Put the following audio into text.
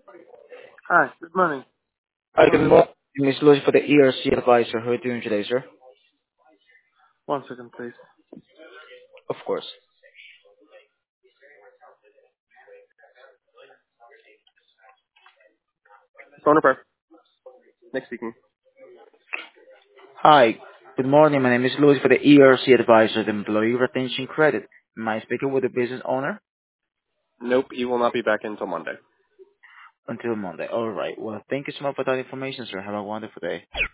Hi, good morning. Hi, Who is good this? morning. Ms. Lucy for the ERC advisor. How are you doing today, sir? One second, please. Of course. Phone repair. Next speaking. Hi, good morning. My name is Lucy for the ERC advisor, the Employee Retention Credit. Am I speaking with the business owner? Nope, he will not be back until Monday. Until Monday. All right. Well, thank you so much for that information, sir. Have a wonderful day.